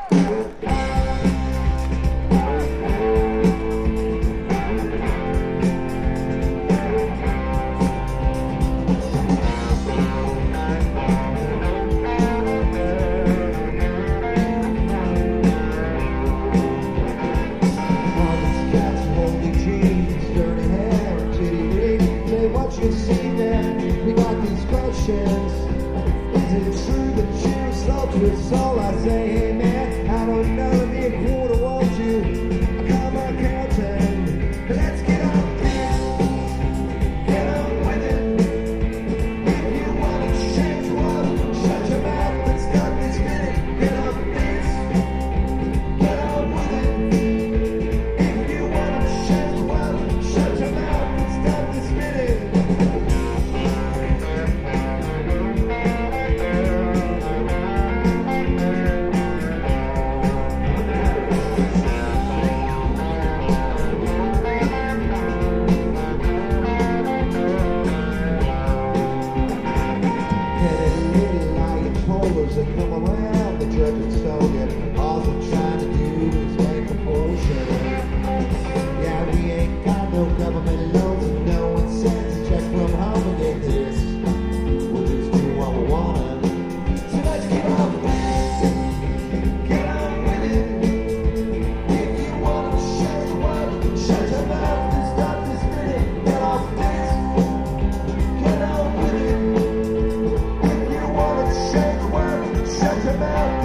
You see that we got these questions. Is it true that you're soul to soul? I say, hey man, I don't know, me a quarter won't you? I come on counting. Let's get on this. Get on with it. If you want to change the world, shut your mouth and stop this minute. Get on this. Get on with it. If you want to change the world, shut your mouth and stop this minute. That come around, the judge and soldier. All I'm trying to do is make a portion. Yeah, we ain't got no government loans and no incentive. Check from home and get this. We'll just do what we wanna. So let's get on this. Get on with it. If you wanna shut the world, shut your mouth and stop this minute. Get off this. Get on with it. If you wanna shut the world, shut your mouth.